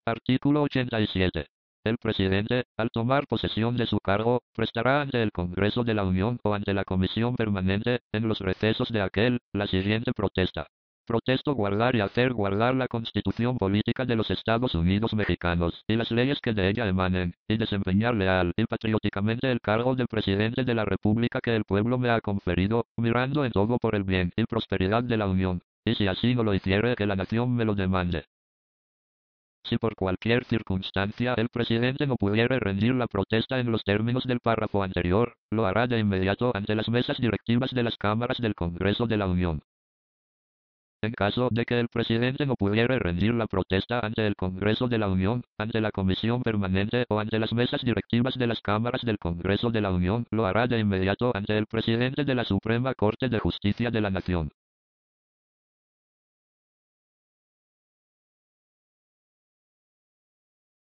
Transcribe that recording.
Artículo 87. El presidente, al tomar posesión de su cargo, prestará ante el Congreso de la Unión o ante la Comisión Permanente, en los recesos de aquel, la siguiente protesta. Protesto guardar y hacer guardar la Constitución Política de los Estados Unidos Mexicanos, y las leyes que de ella emanen, y desempeñar leal y patrióticamente el cargo de presidente de la República que el pueblo me ha conferido, mirando en todo por el bien y prosperidad de la Unión, y si así no lo hiciere que la nación me lo demande. Si por cualquier circunstancia el presidente no pudiere rendir la protesta en los términos del párrafo anterior, lo hará de inmediato ante las mesas directivas de las cámaras del Congreso de la Unión. En caso de que el presidente no pudiere rendir la protesta ante el Congreso de la Unión, ante la Comisión Permanente o ante las mesas directivas de las cámaras del Congreso de la Unión, lo hará de inmediato ante el presidente de la Suprema Corte de Justicia de la Nación.